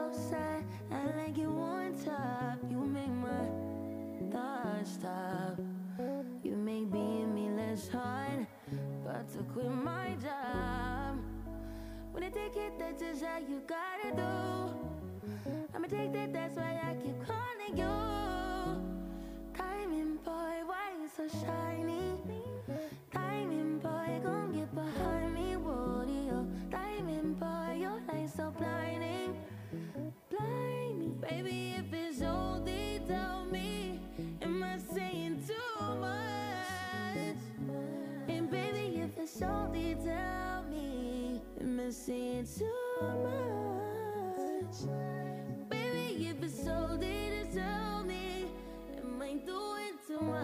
outside, I like it one time. You make my thoughts stop. You make being me less hard. About to quit my job. When I take it, that's just how you gotta do. I'm addicted, that's why I keep calling you. Diamond boy, why you so shiny? Diamond boy, gon' get behind me, Woody-o. Diamond boy, your light so blinding. Blinding. Baby, if it's OD, tell me, am I saying too much? And baby, if it's OD, tell me, am I saying too much? Baby, if it's OD, tell me, am I doing too much?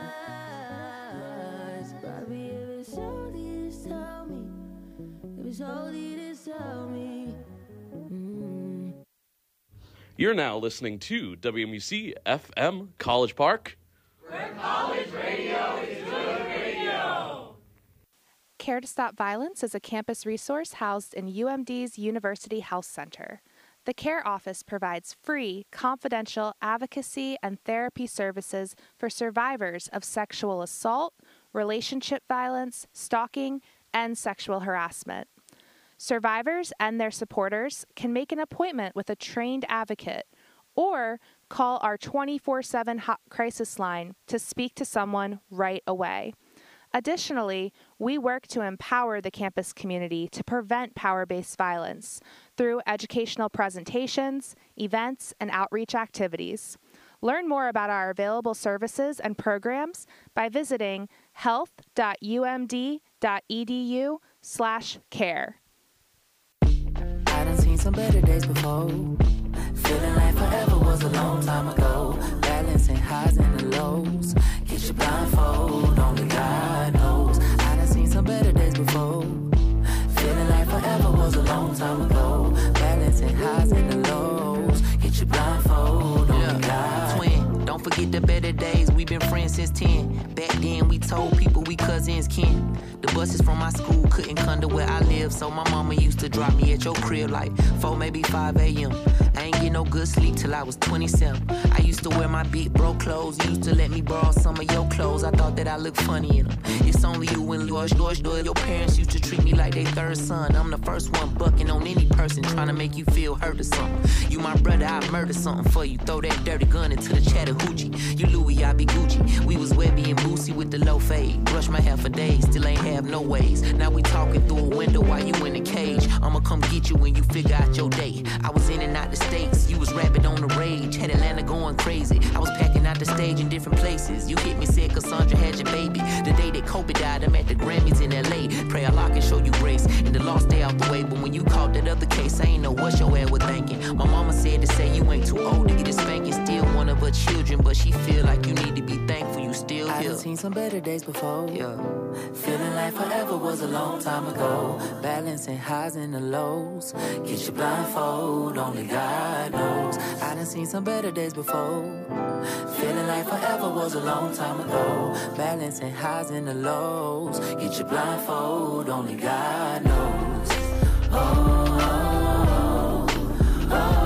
Baby, if it's OD, just tell me. If it's OD, just tell me. You're now listening to WMUC FM College Park. Where college radio is good radio. Care to Stop Violence is a campus resource housed in UMD's University Health Center. The CARE office provides free, confidential advocacy and therapy services for survivors of sexual assault, relationship violence, stalking, and sexual harassment. Survivors and their supporters can make an appointment with a trained advocate or call our 24/7 hot crisis line to speak to someone right away. Additionally, we work to empower the campus community to prevent power-based violence through educational presentations, events, and outreach activities. Learn more about our available services and programs by visiting health.umd.edu/care. I done seen some better days before. Feeling like forever was a long time ago. Balancing highs and the lows. Get your blindfold, only God knows. I done seen some better days before. Feeling like forever was a long time ago. Balancing highs and the lows. Get your blindfold, only God. Twin, don't forget the better days. We've been friends since 10. Back then we told people we cousins kin. The buses from my school couldn't come to where I live, so my mama used to drop me at your crib like 4, maybe 5 a.m. I ain't get no good sleep till I was 27. I used to wear my big bro clothes. You used to let me borrow some of your clothes. I thought that I looked funny in them. It's only you and George. Your parents used to treat me like they third son. I'm the first one bucking on any person trying to make you feel hurt or something. You my brother, I murder something for you. Throw that dirty gun into the Chattahoochee. You Louis, I be Gucci. We was Webby and Boosie with the low fade. Brush my hair for days, still ain't have no ways. Now we talking through a window while you in the cage. I'ma come get you when you figure out your day. I was in and out the States, you was rapping on the rage. Had Atlanta going crazy. I was packing out the stage in different places. You hit me, said Cassandra had your baby. The day that Kobe died, I'm at the Grammys in LA. Pray Allah can show you grace. And the law stay out the way. But when you caught that other case, I ain't know what your ass was thinking. My mama said to say you ain't too old to get a spanking. Still one of her children, but she feel like you need to be thankful you still here. I done seen some better days before. Yeah. Feeling like forever was a long time ago. Balancing highs and the lows. Get your blindfold, only God knows. I done seen some better days before. Feeling like forever was a long time ago. Balancing highs and the lows. Get your blindfold, only God knows. Oh, oh, oh, oh.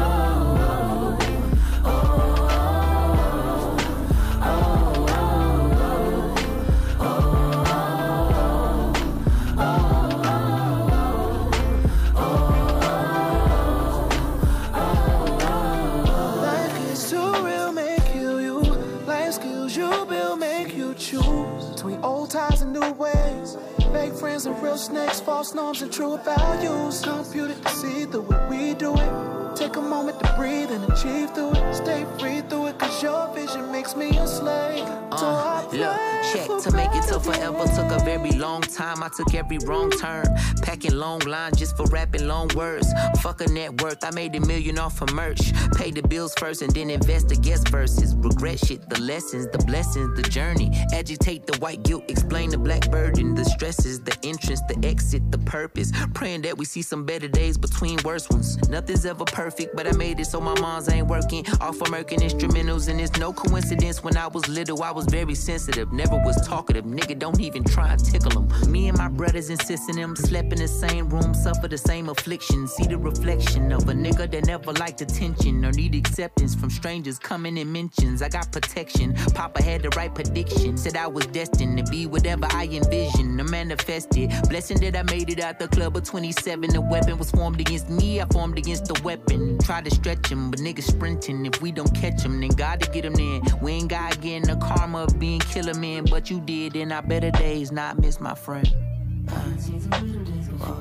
Friends and real snakes, false norms and true values. Computed to see through what we do it. Take a moment to breathe and achieve through it. Stay free through it, cause your vision makes me a slave. So look, check to make it to forever took a very long time. I took every wrong turn, packing long lines just for rapping long words. Fuck a net worth, I made $1 million off of merch. Pay the bills first and then invest the guest verses. Regret shit, the lessons, the blessings, the journey. Agitate the white guilt, explain the black burden, the stresses, the entrance, the exit, the purpose. Praying that we see some better days between worse ones. Nothing's ever perfect, but I made it so my mom's ain't working. Off American instrumentals, and it's no coincidence when I was little, I was very sensitive. Never was talkative. Nigga, don't even try and tickle him. Me and my brothers insisting them slept in the same room, suffer the same affliction. See the reflection of a nigga that never liked attention or need acceptance from strangers coming in mentions. I got protection. Papa had the right prediction. Said I was destined to be whatever I envisioned. I manifested. Blessing that I made it out the club of 27. The weapon was formed against me. I formed against the weapon. Try to stretch him, but niggas sprinting. If we don't catch him, then God to get him in. We ain't got getting the karma of being killer man, but you did in our better days, not miss my friend. I've seen some better days before.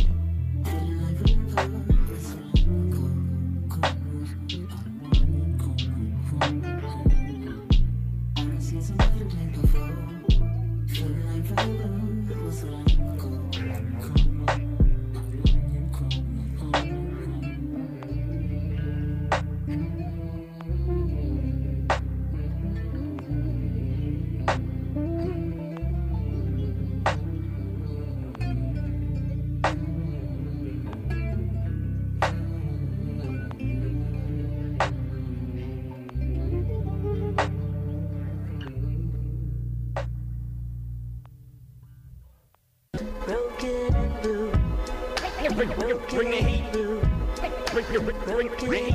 Bring the heat. Bring the heat. Bring the heat.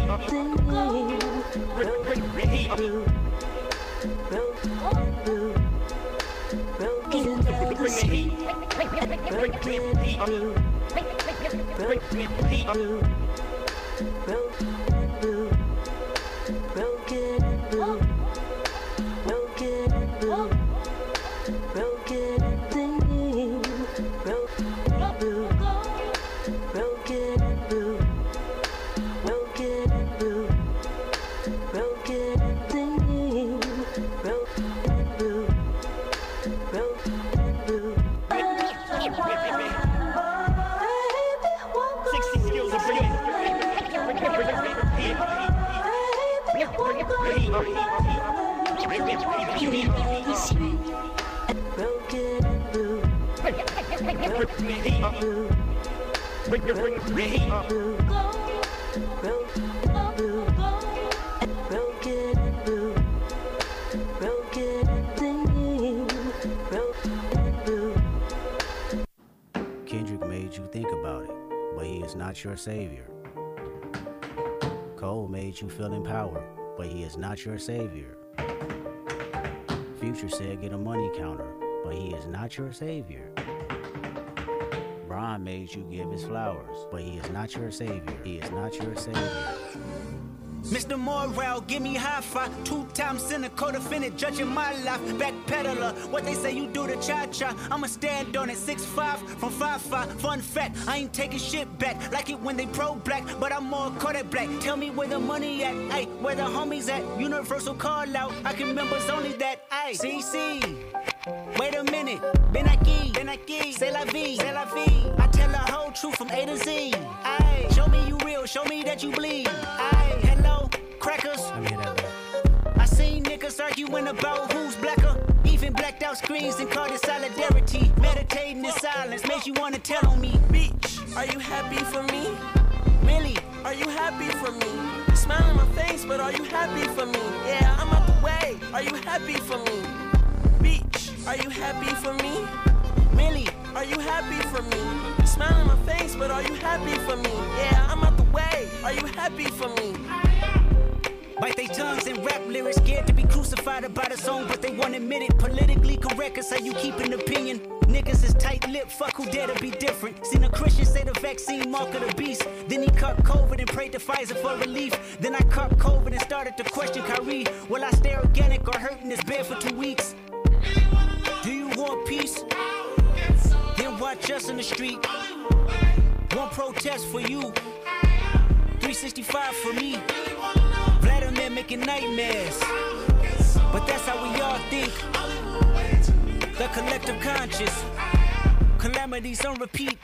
Kendrick made you think about it, but he is not your savior. Cole made you feel empowered, but he is not your savior. Future said get a money counter, but he is not your savior. Brian made you give his flowers, but he is not your savior. He is not your savior. Mr. Morale, give me high five. 2-time sinner, co-defendant, judging my life. Backpedaler, what they say you do to cha-cha. I'ma stand on it, 6'5", from 5'5". Fun fact, I ain't taking shit back. Like it when they pro-black, but I'm more Kodak black. Tell me where the money at, ayy, where the homies at. Universal call out, I can members only that, ayy. CC, wait a minute, Ben Aki, c'est la vie, I tell the whole truth from A to Z, ayy. Show me you real, show me that you bleed, ayy. Hello, crackers. I seen niggas arguing about who's blacker. Even blacked out screens and called it solidarity. Meditating in silence makes you wanna tell on me. Bitch, are you happy for me? Really? Are you happy for me? You smile in my face, but are you happy for me? Yeah, I'm out the way. Are you happy for me? Bitch, are you happy for me? Really? Are you happy for me? You smile in my face, but are you happy for me? Yeah, I'm out the way. Are you happy for me? Bite they tongues and rap lyrics, scared to be crucified about a song, but they won't admit it. Politically correct is how you keep an opinion. Niggas is tight-lipped, fuck who dare to be different. Seen a Christian say the vaccine mark of the beast. Then he caught COVID and prayed to Pfizer for relief. Then I caught COVID and started to question Kyrie. Will I stay organic or hurt in this bed for 2 weeks? Do you want peace? Then watch us in the street. One protest for you, 365 for me. Vladimir making nightmares, but that's how we all think. The collective conscious, calamities on repeat.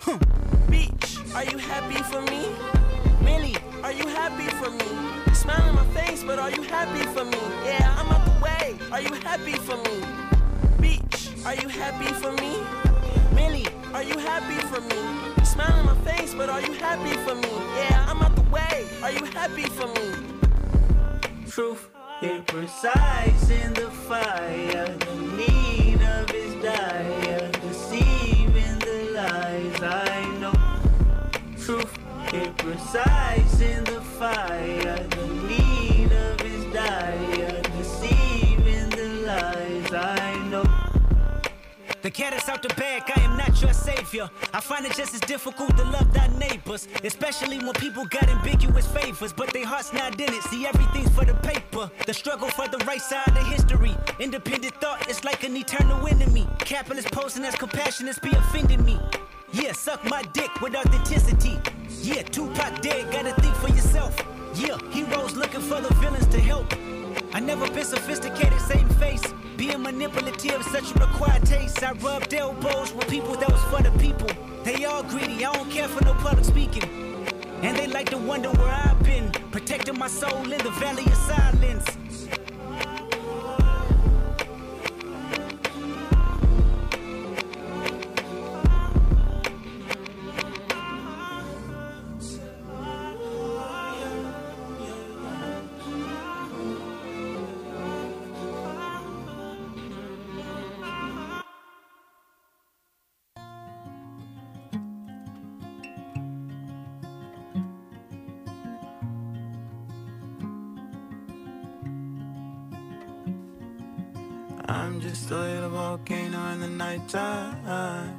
Bitch, are you happy for me? Really? Are you happy for me? You smile in my face, but are you happy for me? Yeah, I'm out the way. Are you happy for me? Bitch, are you happy for me? Really? Are you happy for me? You smile in my face, but are you happy for me? Yeah, I'm out the way. Are you happy for me? Truth, hit precise in the fire. The need of his dire, deceiving the lies I know. Truth hit precise in the fire. The need of his dire, deceiving the lies I know. The cat is out the bag, I am not your savior. I find it just as difficult to love thy neighbors, especially when people got ambiguous favors, but their heart's not in it. See, everything's for the paper. The struggle for the right side of history. Independent thought is like an eternal enemy. Capitalist posing as compassionate be offending me. Yeah, suck my dick with authenticity. Yeah, Tupac dead, gotta think for yourself. Yeah, heroes looking for the villains to help. I never been sophisticated, same face. Being manipulative, such a required taste. I rubbed elbows with people that was for the people. They all greedy, I don't care for no public speaking. And they like to wonder where I've been, protecting my soul in the valley of silence. I'm just a little volcano in the nighttime.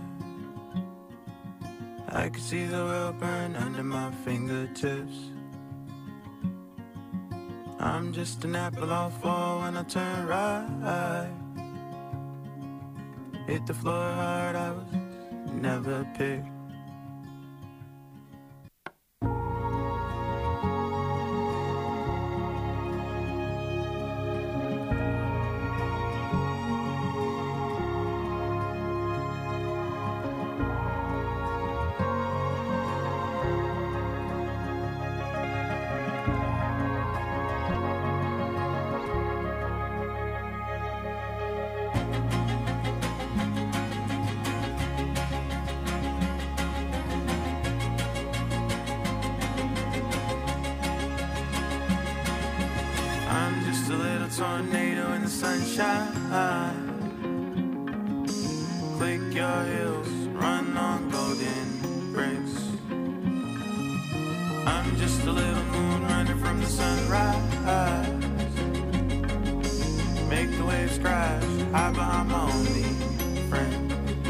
I can see the world burn under my fingertips. I'm just an apple I'll fall when I turn right. Hit the floor hard, I was never picked. Tornado in the sunshine. Click your heels, run on golden bricks. I'm just a little moon running from the sunrise. Make the waves crash, hide behind my only friend.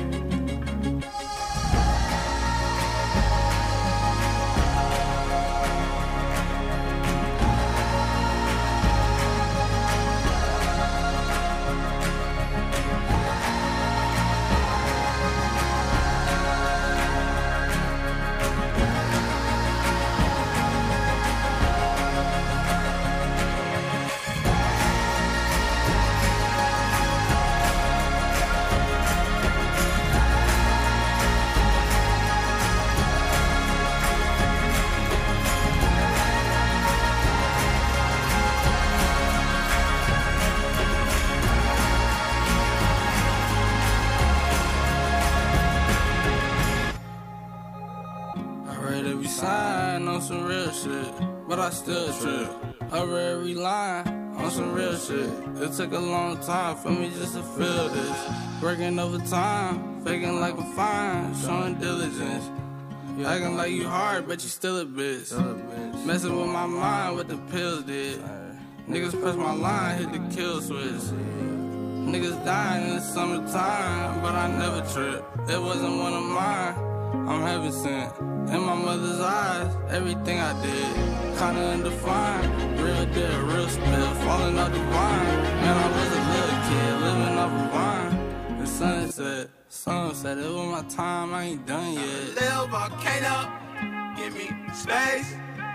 Some real shit, but I still trip. I read every line on some real shit. It took a long time for me just to feel this. Working overtime, faking like I'm fine, showing diligence. You acting like you hard, but you still a bitch. Messing with my mind, what the pills did. Niggas press my line, hit the kill switch. Niggas dying in the summertime, but I never trip. It wasn't one of mine. I'm heaven sent. In my mother's eyes, everything I did, kinda undefined. Real dead, real spill, falling out the vine. Man, I was a little kid, living off a vine. The sun said, it was my time, I ain't done yet. Little volcano, give me space.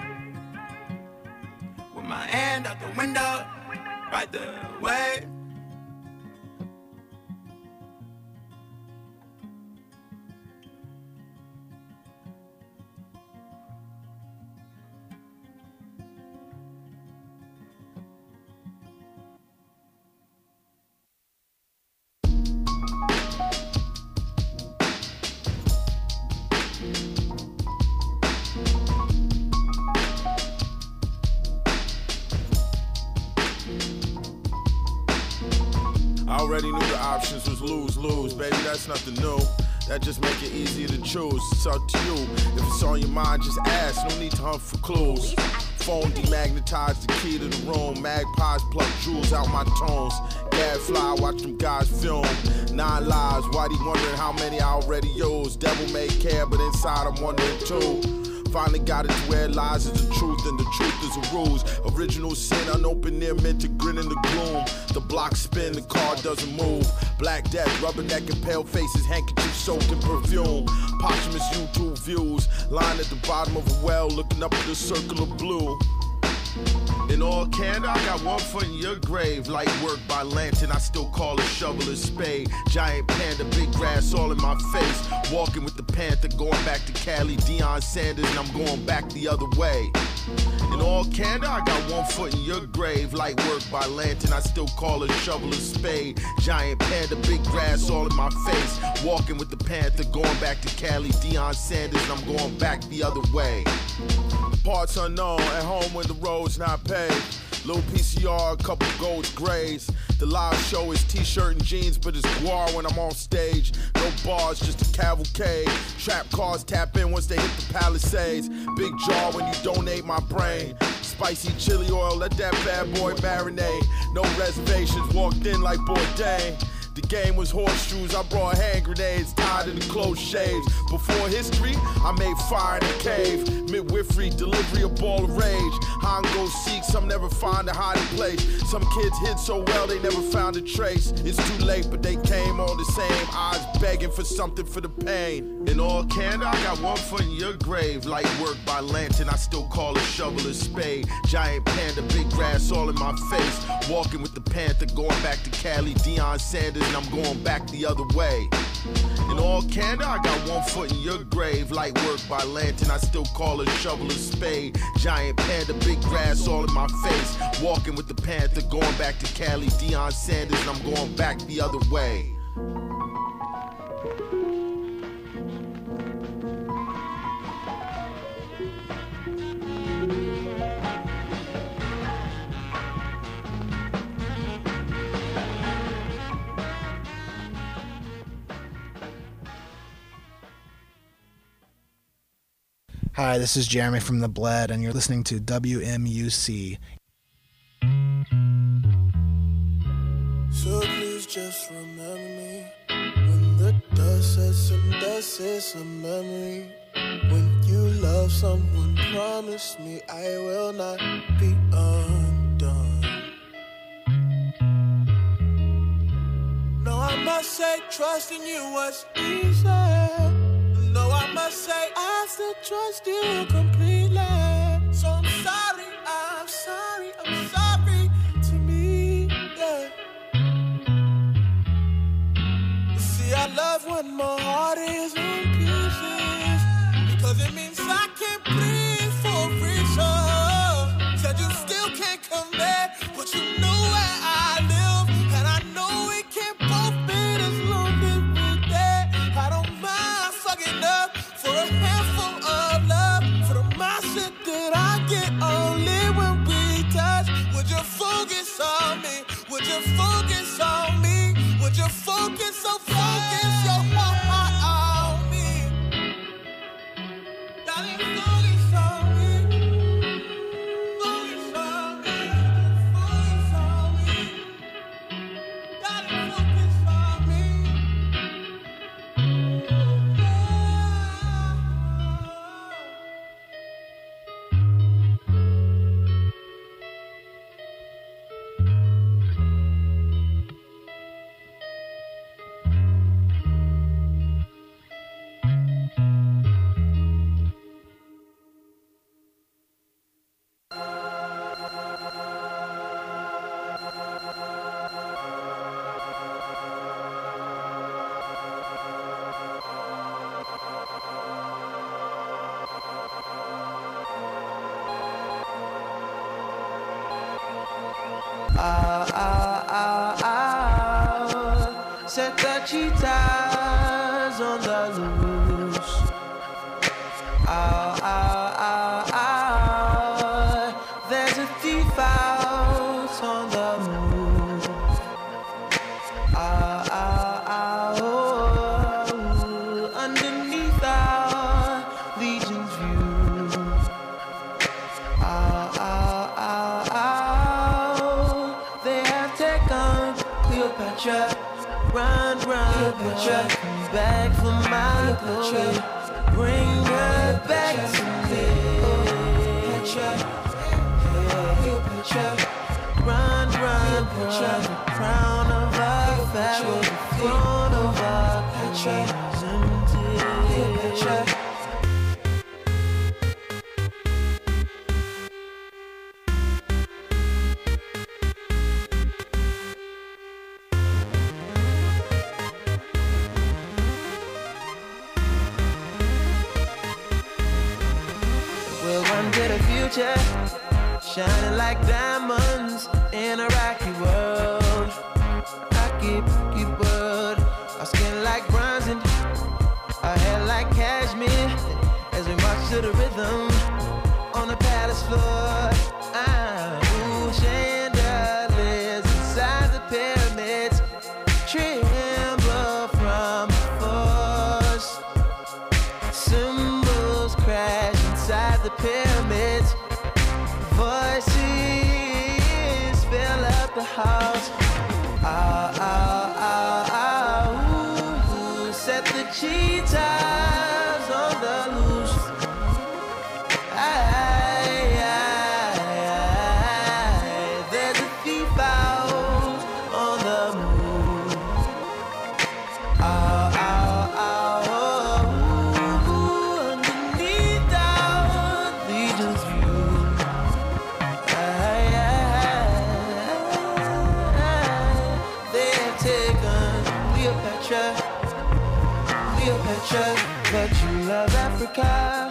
With my hand out the window, right the way. already knew the options was lose-lose. Baby, that's nothing new. That just make it easier to choose. It's up to you. If it's on your mind, just ask. No need to hunt for clues. Phone demagnetized the key to the room. Magpies pluck jewels out my tones. Gadfly, watch them guys film. 9 lives, Whitey wondering how many I already used. Devil may care, but inside I'm wondering too. Finally got it to where lies is the truth and the truth is a ruse. Original sin, unopened near meant to grin in the gloom. The block spin, the car doesn't move. Black death, rubberneck pale faces, handkerchief soaked in perfume. Posthumous YouTube views, lying at the bottom of a well, looking up at the circle of blue. In all candor, I got one foot in your grave. Light work by lantern, I still call a shovel a spade. Giant panda, big grass all in my face. Walking with the panther, going back to Cali, Deion Sanders, and I'm going back the other way. In all candor, I got one foot in your grave. Light work by lantern, I still call a shovel a spade. Giant panda, big grass all in my face. Walking with the panther, going back to Cali, Deion Sanders, and I'm going back the other way. Parts unknown, at home when the road's not paved. Little PCR, a couple golds, grays. The live show is t-shirt and jeans, but it's guar when I'm on stage. No bars, just a cavalcade. Trap cars tap in once they hit the Palisades. Big jaw when you donate my brain. Spicy chili oil, let that bad boy marinate. No reservations, walked in like Bourdain. The game was horseshoes, I brought hand grenades tied in the close shaves. Before history, I made fire in a cave. Midwifery, delivery, a ball of rage. Hong go seek, some never find a hiding place. Some kids hid so well they never found a trace. It's too late, but they came all the same. Eyes begging for something for the pain. In all candor, I got one foot in your grave. Light work by lantern, I still call a shovel a spade. Giant panda, big grass all in my face. Walking with the panther, going back to Cali, Deion Sanders, and I'm going back the other way. In all candor, I got one foot in your grave. Light work by lantern, I still call a shovel a spade. Giant panda, big grass all in my face. Walking with the panther, going back to Cali, Deion Sanders, and I'm going back the other way. Hi, this is Jeremy from The Bled, and you're listening to WMUC. So please just remember me when the dust sets and dust is a memory. When you love someone, promise me I will not be undone. No, I must say trusting you was easy. No, I must say I still trust you completely. So I'm sorry to me, yeah. You see, I love when my heart is in pieces, because it means I can't breathe for a reason. Said you still can't come back, but you know where I live, and I know we can't both be as long as we're there. I don't mind fucking up for a handful of love, for the mindset that I get only when we touch. Would you focus on me? Would you focus on me? Would you focus your heart on me? Darling, focus on me. Focus on me. Focus on me. Darling, focus on me. Set the cheetahs on the loose. There's a thief out on the move. Cleopatra, run, Cleopatra, come back for my glory. Bring her back to me. Cleopatra, run, Cleopatra, the crown of our Pharaoh, the throne of our Cleopatra. We'll run to the future, shining like diamonds in a rocky world. Rocky world. Our skin like bronze and our hair like cashmere. As we march to the rhythm on the palace floor. Chandeliers inside the pyramids tremble from the force. Cymbals crash inside the pyramids. Voices fill up the house. Set the cheetahs on the loose. There's a thief out on the move. Underneath our legion's view. They have taken Cleopatra, but you love Africa.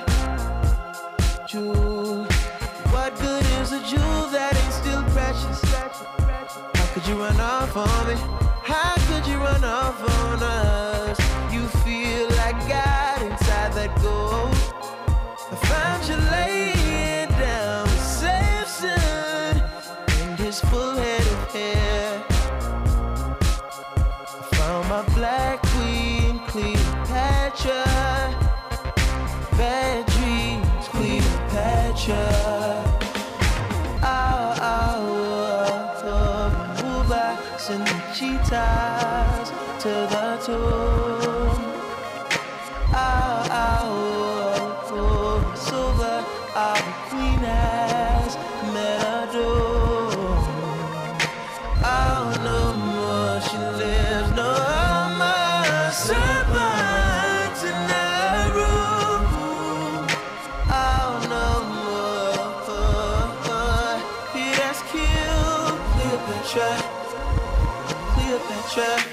Jewel, what good is a jewel that ain't still precious? How could you run off on me? How could you run off on us? You feel like God inside that gold. I found you laying down with Samson and his full head of hair. I found my black queen, Cleopatra. Bad dreams, Cleopatra. Send the cheetahs to the tomb. Silver, our queen has met a doom. No more she lives, no more serpents in the room. No more, he has killed Cleopatra. Cleopatra.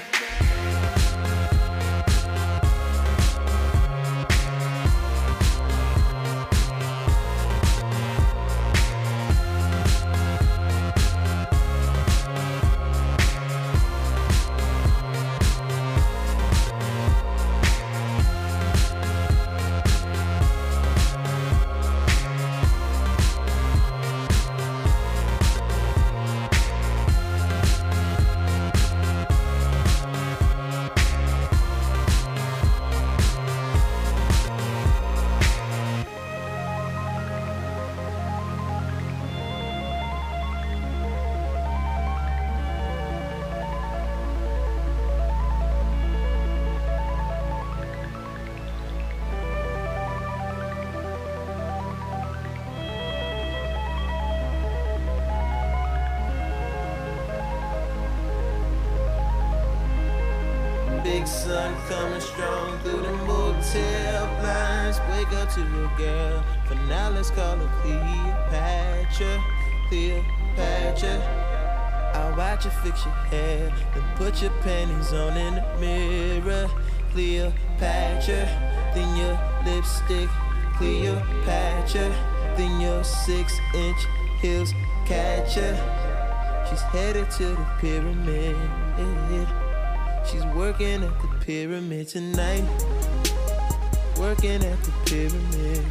Big sun coming strong through the motel blinds. Wake up to your girl, for now let's call her Cleopatra. Cleopatra. I'll watch you fix your hair, then put your panties on in the mirror. Cleopatra. Then your lipstick, Cleopatra. Then your 6-inch heels catch her. She's headed to the pyramid. She's working at the pyramid tonight. Working at the pyramid.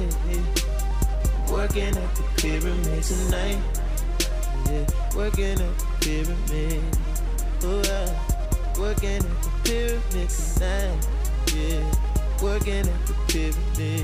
Working at the pyramid tonight. Yeah, working at the pyramid. Working at the pyramid tonight. Yeah, working at the pyramid.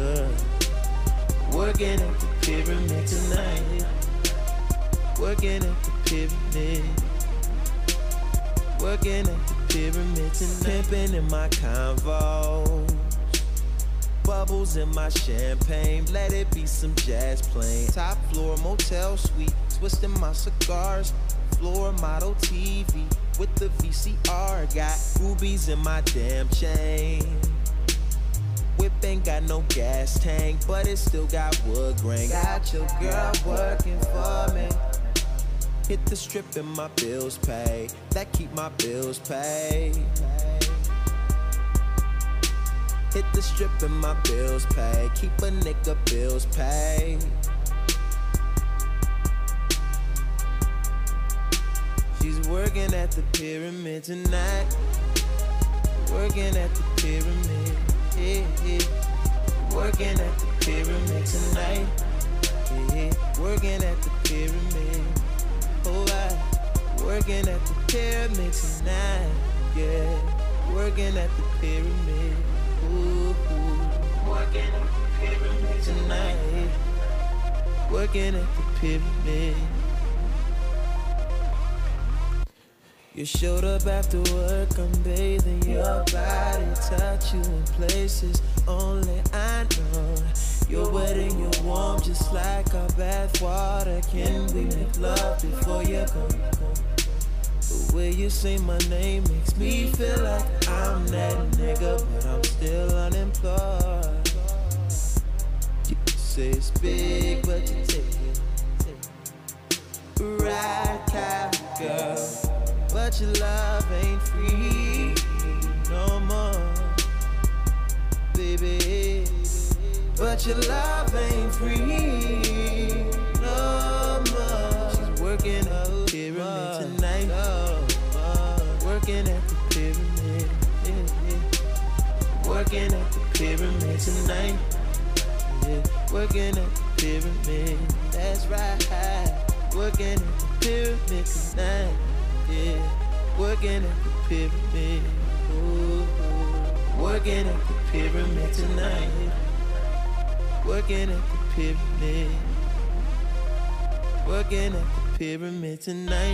Working at the pyramid tonight. Working at the pyramid. Working at the pyramid tonight. Pimping in my Convo. Bubbles in my champagne. Let it be some jazz playing. Top floor motel suite. Twisting my cigars. Floor model TV. With the VCR. Got rubies in my damn chain. Whip ain't got no gas tank, but it still got wood grain. Got your girl working for me. Hit the strip and my bills pay. That keep my bills paid. Hit the strip and my bills pay. Keep a nigga bills paid. She's working at the pyramid tonight. Working at the pyramid. Yeah, yeah. Working at the pyramid tonight. Yeah, working at the pyramid. Oh, I working at the pyramid tonight. Yeah, working at the pyramid. Ooh, ooh. Working at the pyramid tonight. Working at the pyramid. You showed up after work, I'm bathing your body, touch you in places only I know. You're wet and you're warm, just like our bath water. Can we make love before you go? The way you say my name makes me feel like I'm that nigga, but I'm still unemployed. You say it's big, but you take it. Right, girl. But your love ain't free no more, baby. But your love ain't free no more. She's working at the pyramid tonight. Working at the pyramid. Yeah, yeah. Working at the pyramid tonight. Yeah. Working at the pyramid. That's right. Working at the pyramid tonight. Yeah, working at the pyramid. Ooh, ooh. Working at the pyramid tonight. Working at the pyramid. Working at the pyramid tonight.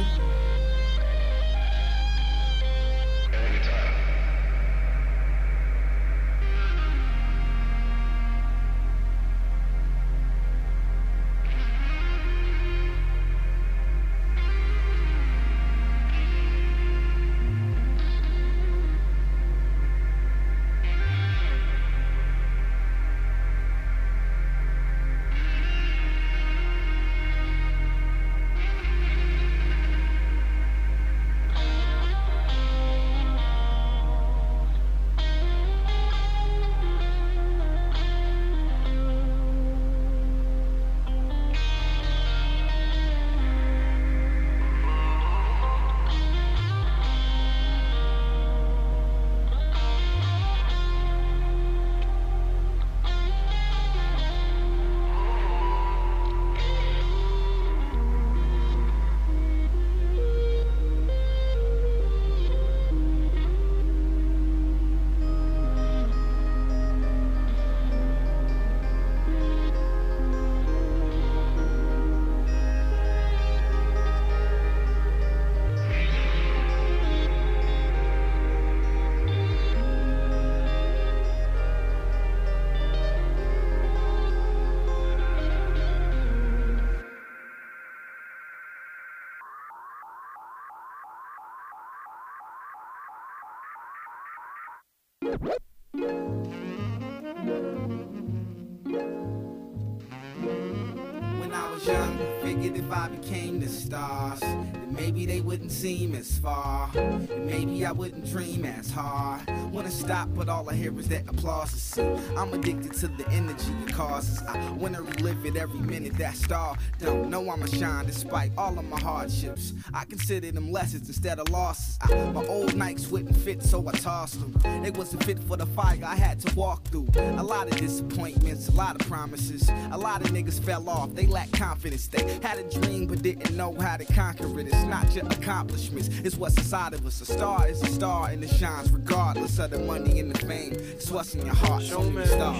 When I was young, I figured if I became the stars, then maybe they wouldn't seem as far, and maybe I wouldn't dream as hard. Wanna stop, but all I hear is that applause. See, I'm addicted to the energy it causes. I wanna relive it every minute. That star don't know I'ma shine despite all of my hardships. I consider them lessons instead of losses. My old Nikes wouldn't fit, so I tossed them. They wasn't fit for the fire I had to walk through. A lot of disappointments, a lot of promises. A lot of niggas fell off, they lacked confidence. They had a dream but didn't know how to conquer it. It's not your accomplishments, it's what's inside of us. A star is a star and it shines regardless of the money and the fame. It's what's in your heart. Show me stars.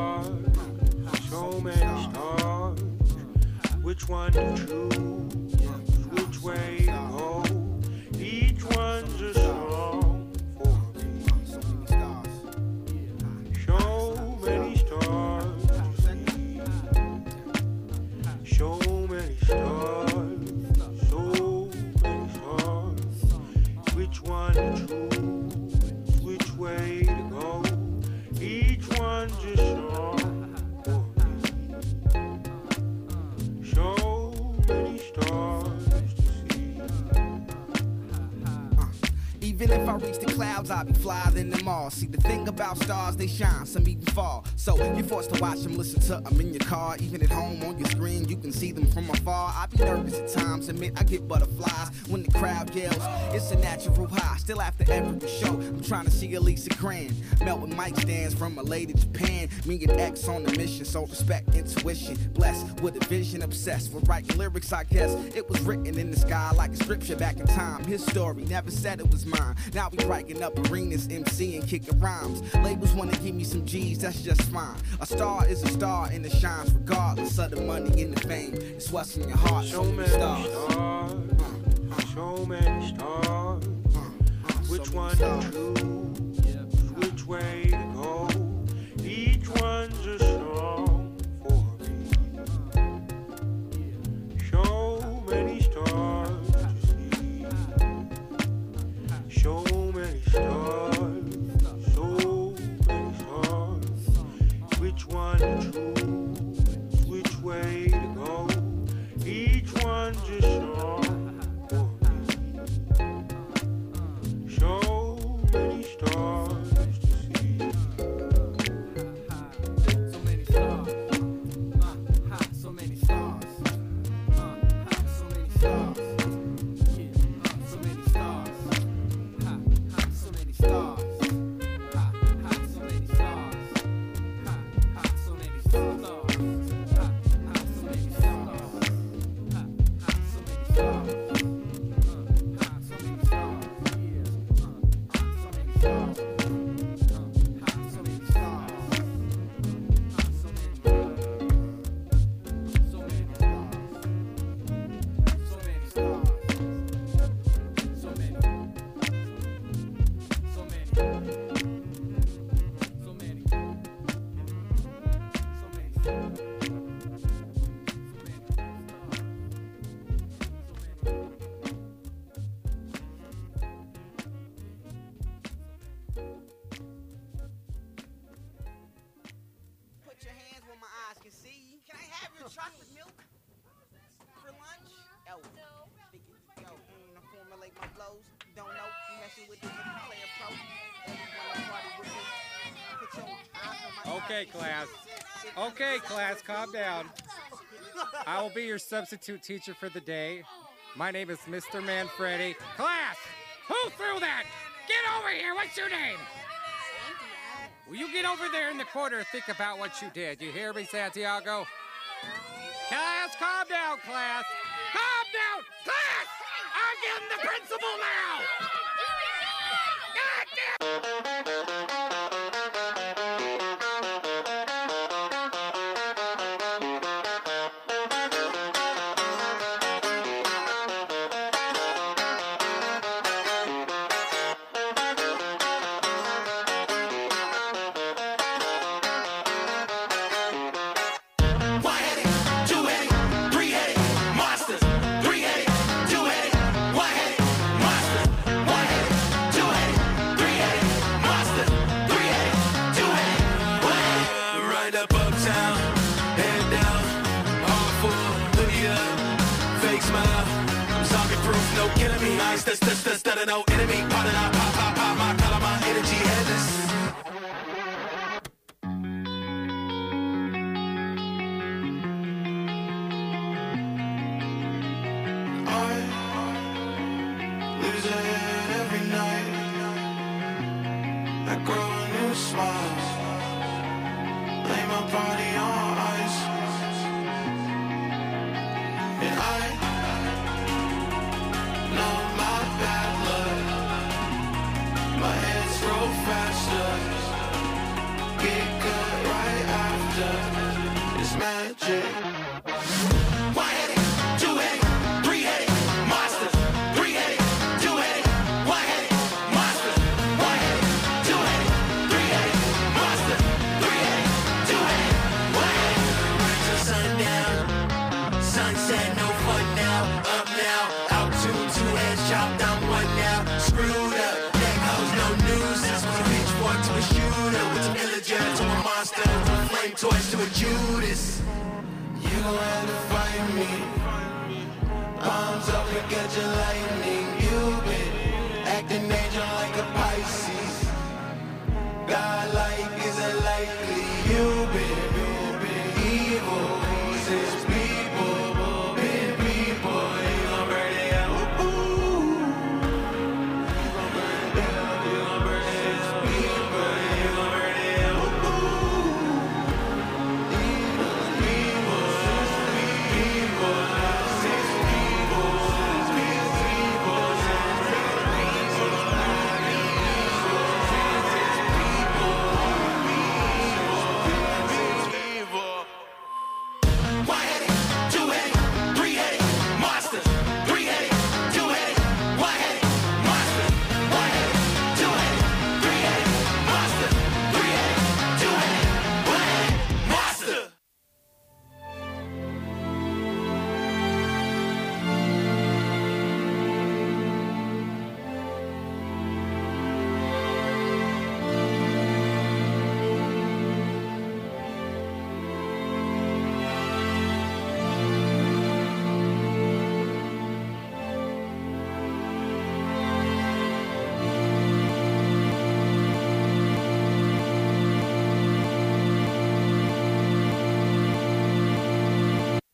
Show me stars. Which one to choose? Which way to go? Each one's a Even if I reach the clouds, I'll be flyer than them all. See, the thing about stars, they shine, some even fall. So you're forced to watch them, listen to them in your car. Even at home on your screen, you can see them from afar. I be nervous at times, admit I get butterflies when the crowd yells. It's a natural high. Still after every show, I'm trying to see Elisa Grand. Melt with mic stands from LA to Japan. Me and X on the mission, so respect intuition. Blessed with a vision, obsessed with writing lyrics, I guess. It was written in the sky like a scripture back in time. His story never said it was mine. Now we writing up arenas, MC and kicking rhymes. Labels wanna give me some G's, that's just fine. A star is a star and it shines regardless of the money and the fame. It's what's in your heart. So many stars. So many stars. Which one to choose? Which way to go? Each one's a song for me. So many stars to see. So many stars. So many stars. Which one to choose? Which way to go? Each one's a song for me. So many stars to see. So many stars. So many stars. So many stars. Yeah. So many stars. So many stars. So many stars. So many stars. So many stars. Put your hands where my eyes can see. Can I have your chocolate milk for lunch? Yo, yo, I formulate my blows. Don't know, you messing with the player pro. Everyone party with me. Put your eyes on my Okay, class. Okay, class, calm down. I will be your substitute teacher for the day. My name is Mr. Manfredi. Class, who threw that? Get over here, what's your name? Will you get over there in the corner and think about what you did? You hear me, Santiago? Class, calm down, class. Calm down! Class! I'm getting the principal now! God damn! That no enemy, part of that pop, my color, my energy headless. I lose it every night. I grow a new smile. Lay my body on ice. And I know my bad luck. My hands roll faster. Get cut right after. It's magic. One-headed, two-headed, three-headed monsters. Three-headed, two-headed, one-headed monsters. One-headed, two-headed, three-headed monsters. Three-headed, two-headed, one-headed. Till sundown, sunset, no fun now. Up now, out two heads chopped, I'm one now. Screwed up, that goes no news. That's from a pitchfork to a shooter, with an illager to a monster, from a flame torch to a Judas. You gon' have to fight me. Arms up and catch a lightning. You been acting angel like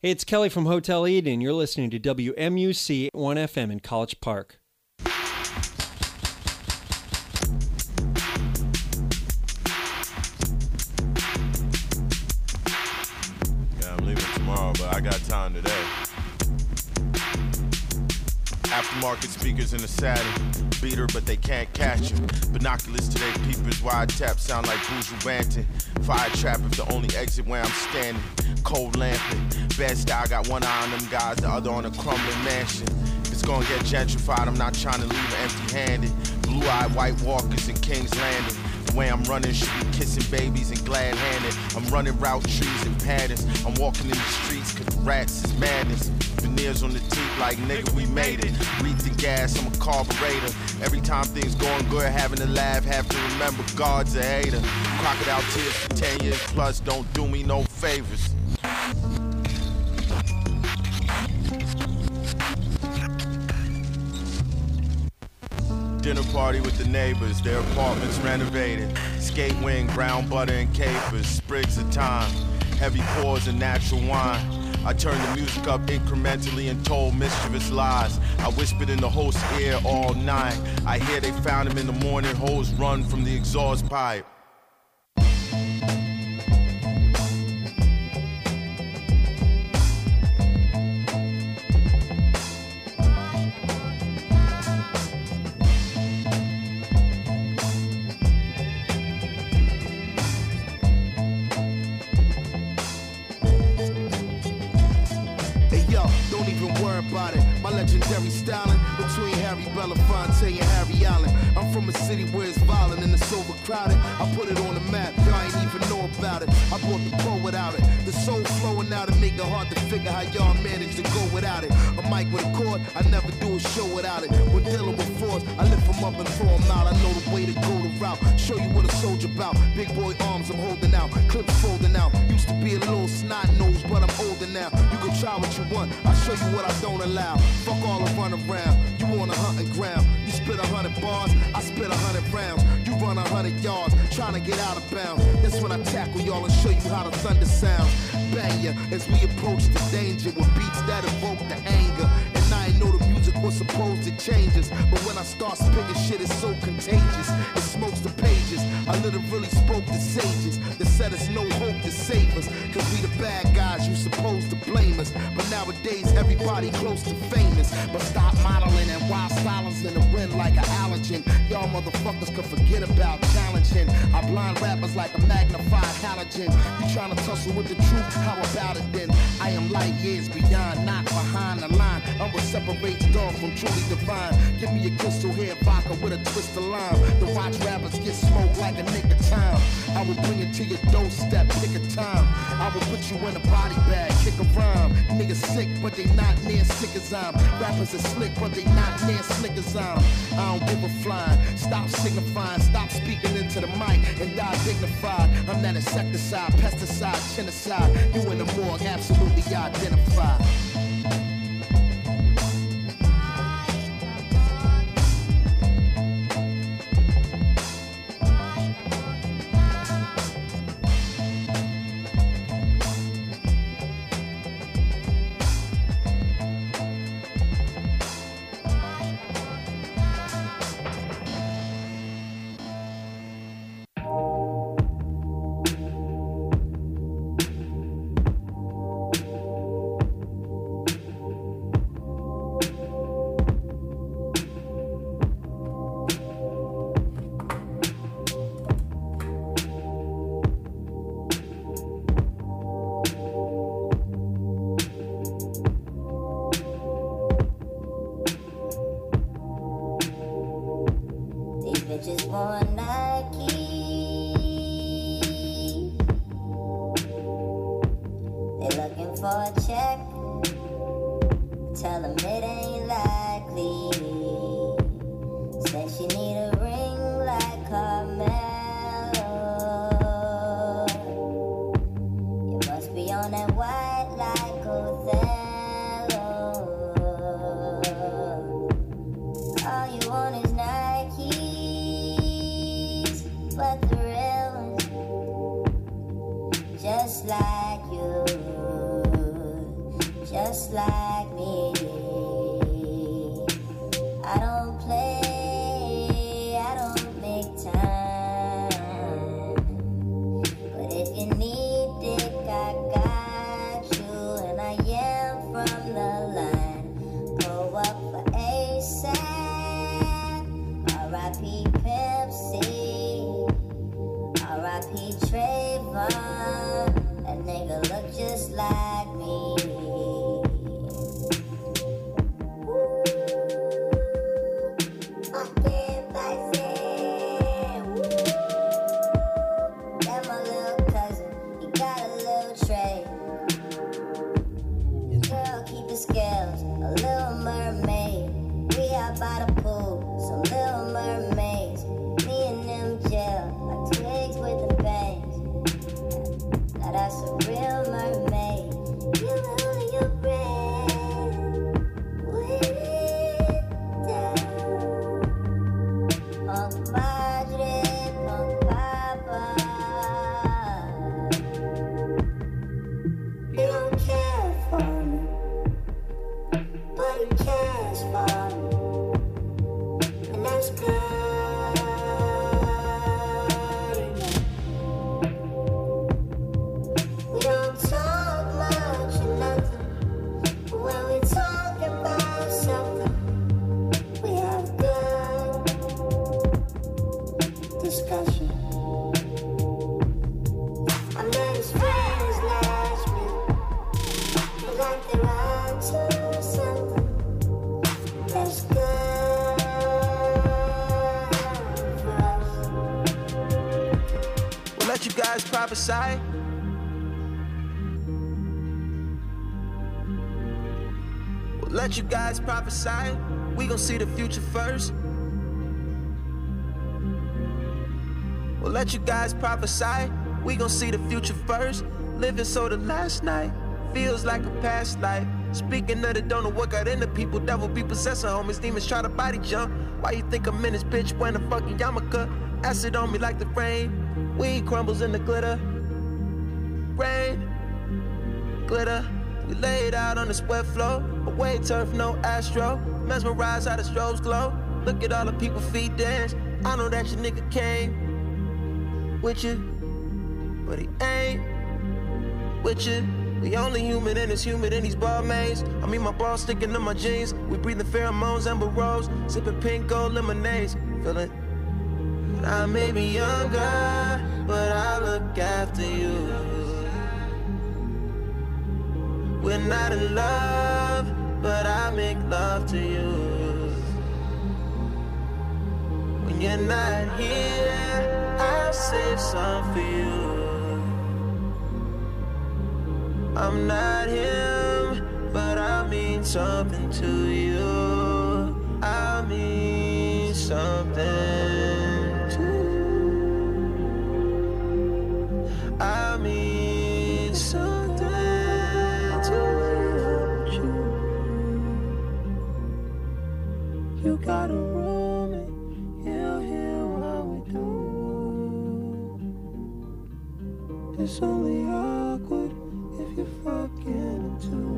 Hey, it's Kelly from Hotel Eden. You're listening to WMUC 1FM in College Park. Yeah, I'm leaving tomorrow, but I got time today. Aftermarket speakers in the saddle, beater, but they can't catch you. Binoculars to their peepers, wide tap sound like Boozle Banton. Fire trap if the only exit where I'm standing. Cold lamping, bad style, got one eye on them guys, the other on a crumbling mansion. If it's gonna get gentrified, I'm not trying to leave it empty-handed. Blue-eyed white walkers in King's Landing. The way I'm running should be kissing babies and glad-handed. I'm running route trees and patterns. I'm walking in the streets cause the rats is madness. Veneers on the teeth like nigga, we made it. Breathe the gas, I'm a carburetor. Every time things going good, having to laugh, have to remember God's a hater. Crocodile tears for 10 years plus, don't do me no favors. Dinner party with the neighbors, their apartments renovated. Skate wing, brown butter and capers, sprigs of thyme. Heavy pours and natural wine. I turned the music up incrementally and told mischievous lies. I whispered in the host's ear all night. I hear they found him in the morning, hose run from the exhaust pipe. About it. My legendary styling between Harry Belafonte and Harry Allen. I'm from a city where it's violent and it's overcrowded. I put it on the map, y'all ain't even know about it. I brought the pro without it. The soul flowing out and make it hard to figure how y'all manage to go without it. A mic with a cord, I never do a show without it. When dealing with force, I lift them up and throw them out. I know the way to go the route. Show you what a soldier about. Big boy arms I'm holding out. Clips folding out. Used to be a little snot nose, but I'm older now. You can try what you want. I'll show you what I don't allow. Fuck all the run around. You on a hunting ground. You spit 100 bars, I spit 100 rounds. You run 100 yards, trying to get out of bounds. That's when I tackle y'all and show you how the thunder sounds. Bang ya as we approach the danger with beats that evoke the anger. And I ain't know the music was supposed to change us, but when I start spitting shit, it's so contagious. It smokes the pages. I literally spoke to sages that said it's no hope to save us. Cause we the bad guys, you supposed to blame us. But nowadays, everybody close to famous. But stop modeling and wild stylings in the wind like an allergen. Y'all motherfuckers could forget about challenging. I blind rappers like a magnified halogen. You trying to tussle with the truth? How about it then? I am light years beyond, not behind the line. I'm what separates dog from truly divine. Give me a crystal hair vodka with a twist of lime. The watch rappers get smoked like a nigga time. I will bring it to your doorstep, pick a time. I will put you in a body bag, kick a rhyme. Niggas sick, but they not near sick as I'm. Rappers are slick, but they not near slick as I'm. I don't give a flying. Stop signifying, stop speaking into the mic and die dignified. I'm that insecticide, pesticide, genocide. You in the morgue, absolutely identified. like me. I don't play, I don't make time. But if you need dick, I got you. And I am from the line. Go up for ASAP. R.I.P. Pimp C. R.I.P. Trayvon. That nigga look just like me. That my little cousin, he got a little tray. Your girl keep the scales, a little mermaid. We out by the pool, some little mermaids. Me and them gel, like twigs with the bangs. Now that's a real mermaid. You know your brain with it down. Punk Padre, Punk Papa. You don't care for me, but he cares for me, and that's good. We don't talk much or nothing, but when we talk about something, we have good discussion. I met his friends last week, but like they're on to something that's good for us. We'll let you guys prophesy. We'll let you guys prophesy. We gon' see the future first. We'll let you guys prophesy. We gon' see the future first. Living so the last night feels like a past life. Speaking of the don't know what got into people. Devil be possessing homies. Demons try to body jump. Why you think I'm in this bitch wearing a fucking yarmulke? Acid on me like the rain. Weed crumbles in the glitter. Rain, glitter. We laid out on the sweat floor. Away turf, no astro. Mesmerized how the strobes glow. Look at all the people feet dance. I know that your nigga came with you, but he ain't with you. We only human and it's humid in these barmaids. I mean my balls sticking to my jeans. We breathing pheromones, amber rose. Sipping pink gold lemonades. Feel it? I may be younger, but I look after you. We're not in love, but I make love to you. When you're not here, I'll save some for you. I'm not him, but I mean something to you. I mean something to you. I mean something to you. You gotta roll me, you'll hear what we do. It's only awkward if you're fucking too.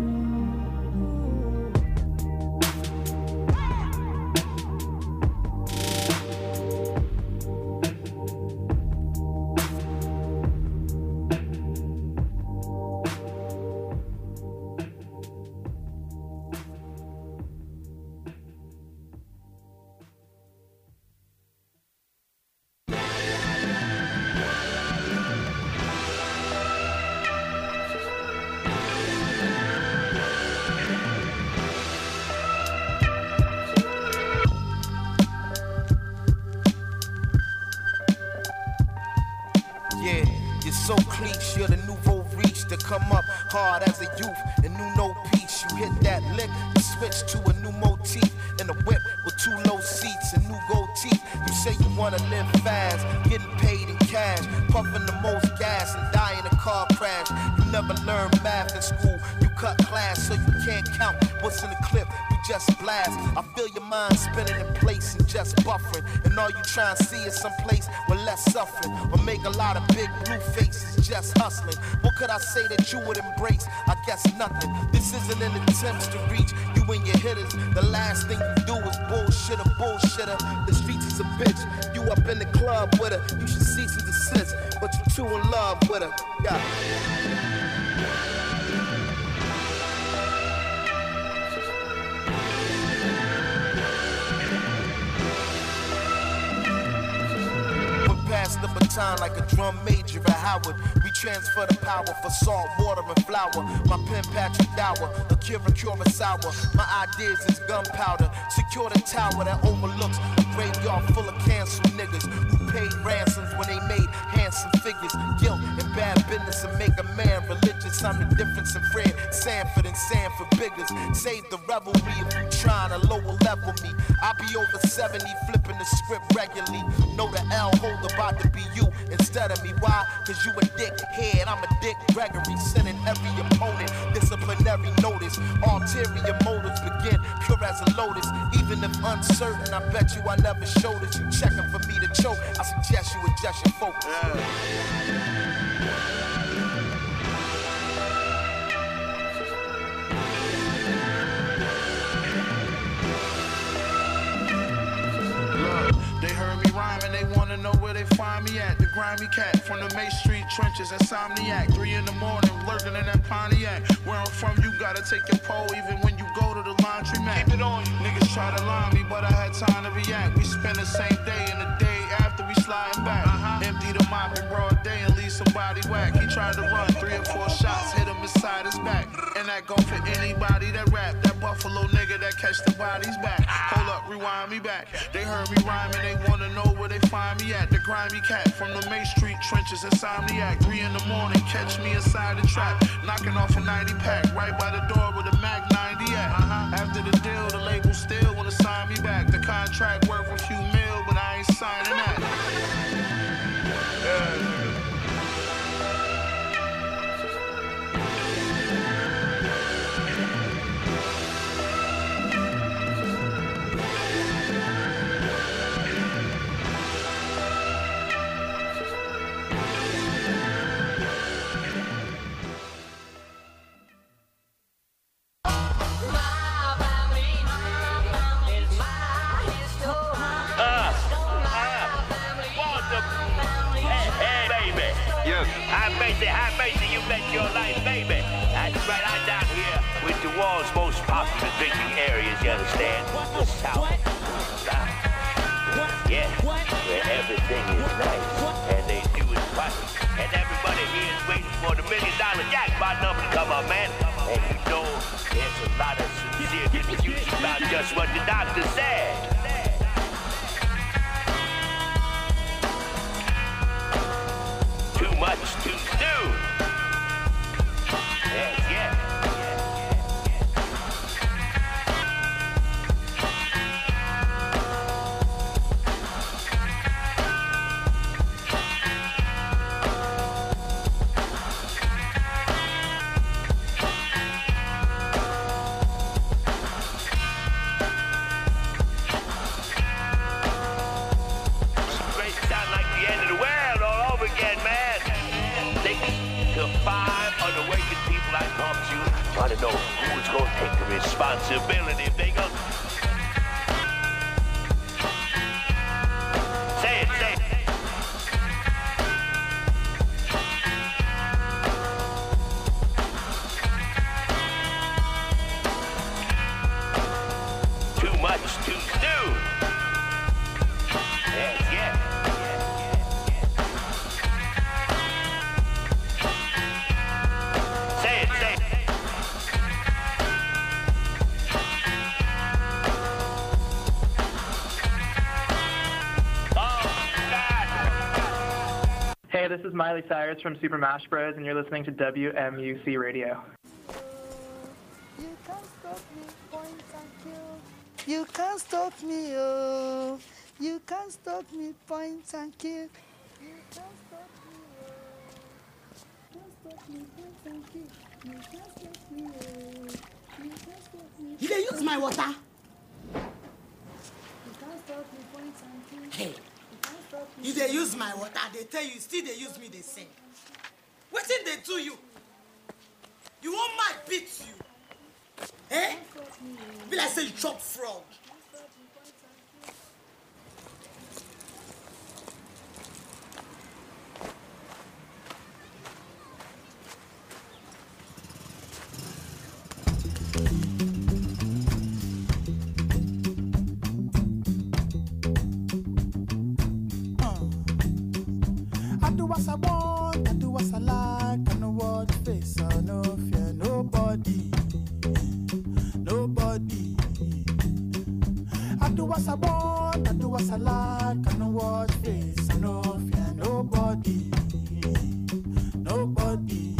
So cliche, you're the nouveau reach to come up hard as a youth and knew no peace. You hit that lick, you switch to a new motif in a whip with 2 low seats and new gold teeth. You say you wanna live fast, getting paid in cash, puffing the most gas and die in a car crash. You never learned math in school, you cut class so you can't count what's in the clip, we just blast. I feel your mind spinning in place and just buffering. And all you try and see is someplace with less suffering. Or make a lot of big blue faces just hustling. What could I say that you would embrace? I guess nothing. This isn't an attempt to reach you and your hitters. The last thing you do is bullshitter. The streets is a bitch. You up in the club with her. You should cease and desist. But you too in love with her. Yeah. Pass the baton like a drum major at Howard. We transfer the power for salt, water, and flour. My pen Patrick Dower, Akira Kurosawa. My ideas is gunpowder. Secure the tower that overlooks a graveyard full of canceled niggas who paid ransoms when they made handsome figures. Guilt and bad business and make a man religious. I'm the difference in Fred Sanford and Sanford Biggers. Save the revelry if you trying to lower level me. I'll be over 70 flipping the script regularly. Know the L holder about to be you instead of me. Why? Cause you a dickhead, I'm a Dick Gregory. Sending every opponent disciplinary notice. Ulterior motives begin pure as a lotus. Even if uncertain, I bet you I never showed it. You checking for me to choke, I suggest you adjust your focus. They heard me rhyming, they wanna know where they find me at. The grimy cat from the May Street trenches, insomniac. 3 in the morning, lurking in that Pontiac. Where I'm from, you gotta take your pole even when you go to the laundromat. Keep it on you. Niggas try to line me, but I had time to react. We spend the same day and the day after we sliding back. Empty the mop in broad day and leave somebody whack. He tried to run 3 or 4 shots, hit him inside his back. And that go for anybody that rap. That Buffalo nigga that catch the bodies back. Hold up, rewind me back. They heard me rhyming, they wanna know where they find me at. The grimy cat from the May Street trenches, insomniac. 3 in the morning, catch me inside the trap. Knocking off a 90 pack, right by the door with a Mac 90 at. After the deal, the label still wanna sign me back. The contract worth a few mil, but I ain't signing that. Have mercy, you bet your life, baby. That's right, I'm down here with the world's most popular drinking areas, you understand? The South. Yeah, where everything is nice, and they do it right. And everybody here is waiting for the $1 million jackpot number to come up, man. And you know, there's a lot of sincere confusion about just what the doctor said. Too much too soon. Yes, yes. Want to know who's going to take the responsibility if they go. Say it, say it. Too much too soon. Yes, yes. Say it, say it. Hey, this is Miley Cyrus from Super Mash Bros, and you're listening to WMUC Radio. You can't stop me, point and kill. You can't stop me, oh. You can't stop me, point and kill. You can't stop me, oh. Can't stop me, point and kill. You can't stop me, oh. You use my water. Hey, you they use my water, they tell you, still they use me the same. What did they do you? You want my beat you? Eh? Be like say you chop frog. I do what I want, I do what I like. I know what face, I no fear nobody. Nobody. I do what I want, I do what I like. I know what face, I no fear nobody. Nobody.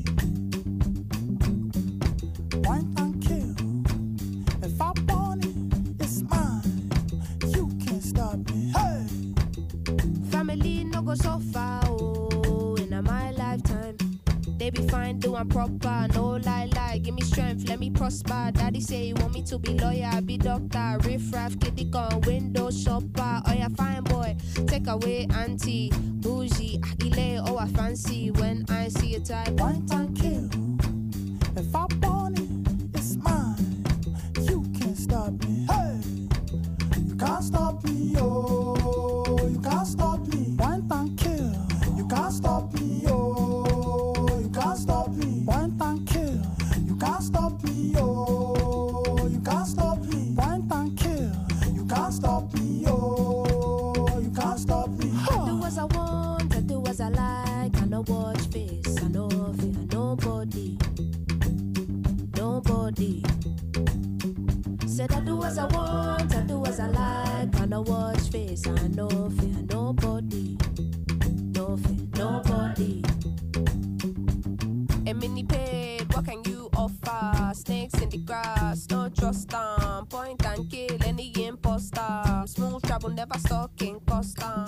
Point and kill. If I want it, it's mine. You can't stop me. Hey! Family no go so far, oh, in my lifetime. They be fine, doing proper, no lie, give me strength, let me prosper. Daddy say he want me to be lawyer, I be doctor, riff-raff, kitty gun, window shopper. Oh yeah, fine boy, take away auntie, bougie, akile, oh I fancy. When I see a type, point and kill. If I want it, it's mine. You can't stop me. Hey, you can't stop me, oh, you can't stop me. Point and kill. You can't stop me, oh, you can't stop me. Point and kill. You can't stop me, oh, you can't stop me. Point and kill. You can't stop me, oh, you can't stop me. I do as I want, I do as I like. I no watch face, I no fear nobody. Nobody. Said I do as I want, I do as I like. I no watch face, I no fear nobody. No fear nobody. A mini paid, what can you offer? Snakes in the grass, no trust on. Point and kill any imposter. Smooth travel, never stalking Costa.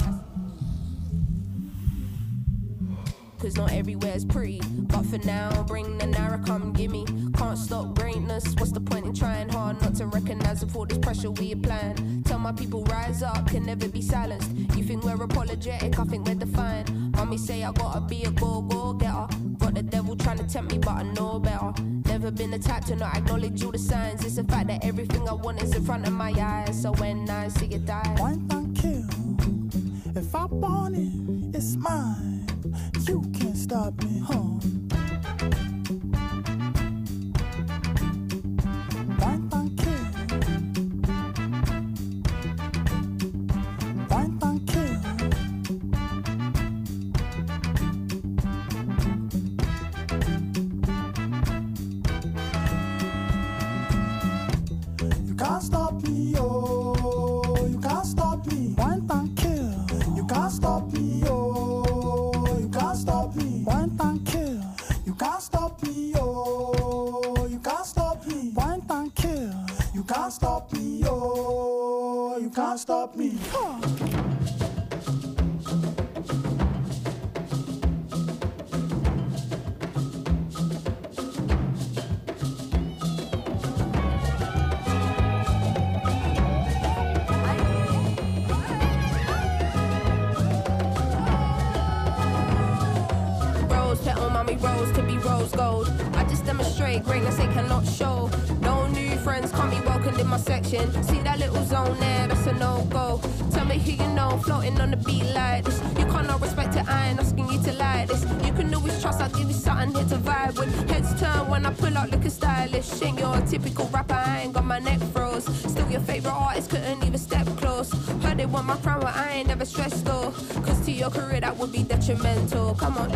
Cause not everywhere's pretty, but for now, bring the Nara, come gimme. Can't stop greatness, what's the point in trying hard not to recognize all this pressure we applying? Tell my people rise up, can never be silenced. You think we're apologetic, I think we're defiant. Mommy say I gotta be a go-getter. Got the devil trying to tempt me, but I know better. Never been the type to not acknowledge all the signs. It's the fact that everything I want is in front of my eyes. So when I see it die, point and kill. If I want it, it's mine. You can't stop me, huh? Point and kill. Point and kill. You can't stop me, oh, you can't stop me. Point and kill. You can't stop me, oh, you can't stop me. Point and kill. You can't stop me, oh, you can't stop me. Point and kill. You can't stop me, oh, you can't stop me. Huh. Rose to be rose gold. I just demonstrate greatness they cannot show. No new friends can't be welcomed in my section. See that little zone there, that's a no-go. Tell me who you know, floating on the beat like this. You can't not respect it, I ain't asking you to like this. You can always trust, I'll give you something here to vibe with. Heads turn when I pull out looking stylish. Ain't your typical rapper, I ain't got my neck froze. Still your favorite artist, couldn't even step close. Heard they want my crown, but I ain't never stressed though. Cause to your career that would be detrimental. Come on.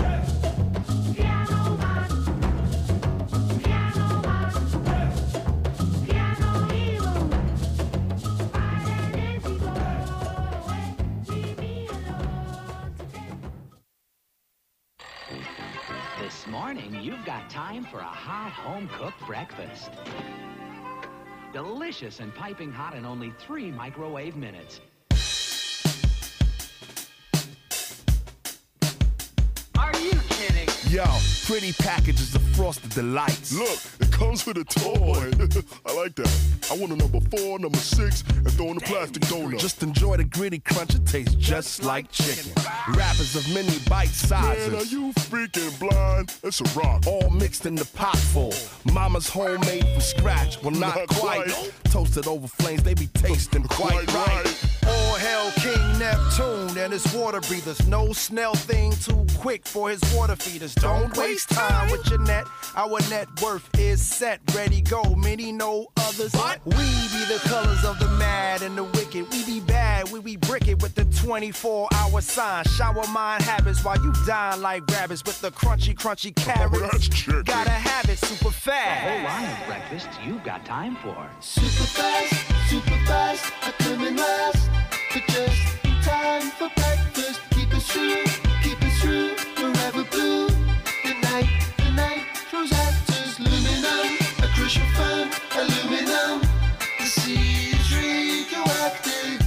This morning, you've got time for a hot home-cooked breakfast. Delicious and piping hot in only 3 microwave minutes. Are you kidding? Yo, pretty packages of Frosted Delights. Look, it comes with a toy. I like that. I want a number 4, number 6, and throw in a plastic donut. Just enjoy the gritty crunch, it tastes just like chicken. Wrappers of many bite sizes. Man, are you freaking blind? It's a rock. All mixed in the pot full. Mama's homemade from scratch. Well, not quite. Toasted over flames, they be tasting quite right. All hail King Neptune and his water breathers. No snail thing too quick for his water feeders. Don't waste time with your net. Our net worth is set, ready, go. Many know others. We be the colors of the mad and the wicked. We be bad, we be brick it with the 24-hour sign. Shower mind habits while you dine like rabbits with the crunchy carrots. That's chicken. Gotta have it super fast. A whole line of breakfasts you've got time for. Super fast, I come in last. But just in time for breakfast. Keep it true, forever blue. The night throws actors, luminum, a crucial fun, aluminum. The sea is radioactive,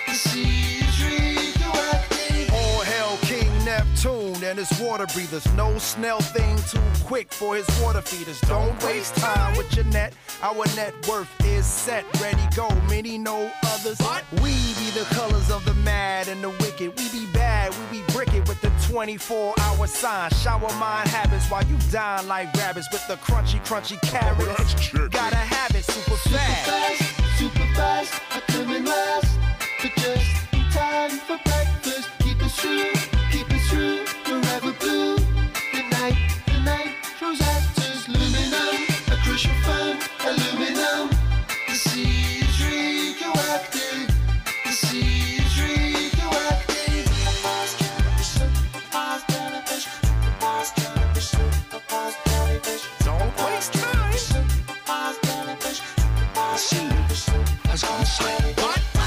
All hail King Neptune and his water breathers. No snail thing too quick for his water feeders. Don't waste time with your net. Our net worth is set, ready, go. Many know others. We be the colors of the mad and the wicked. We be bad, we be brick it with the 24-hour sign. Shower mind habits while you dine like rabbits with the crunchy carrots. Gotta have it super fast. I come in last. But just in time for breakfast. Keep it true, forever blue. The night throws actors, luminum, a crucial fun, aluminum. The sea is radioactive. Don't waste time. The sea has gone silent.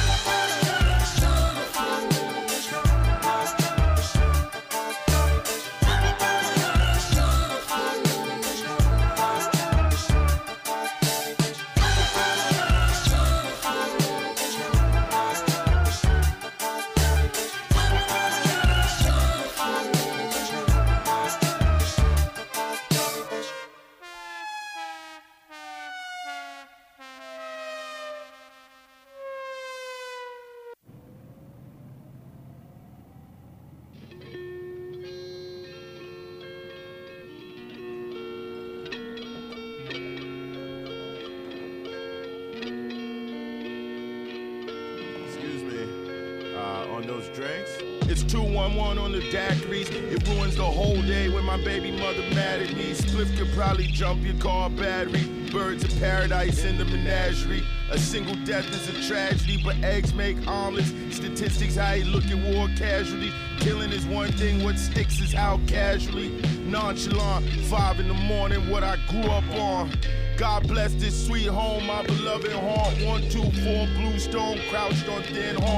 those drinks. It's 211 on the daiquiris. It ruins the whole day when my baby mother mad at me. Spliff could probably jump your car battery. Birds of paradise in the menagerie. A single death is a tragedy, but eggs make omelets. Statistics, how you look at war casualties. Killing is one thing, what sticks is how casually. Nonchalant, 5 in the morning, what I grew up on. God bless this sweet home, my beloved haunt. 1, 2, 4, Bluestone, crouched on thin horn.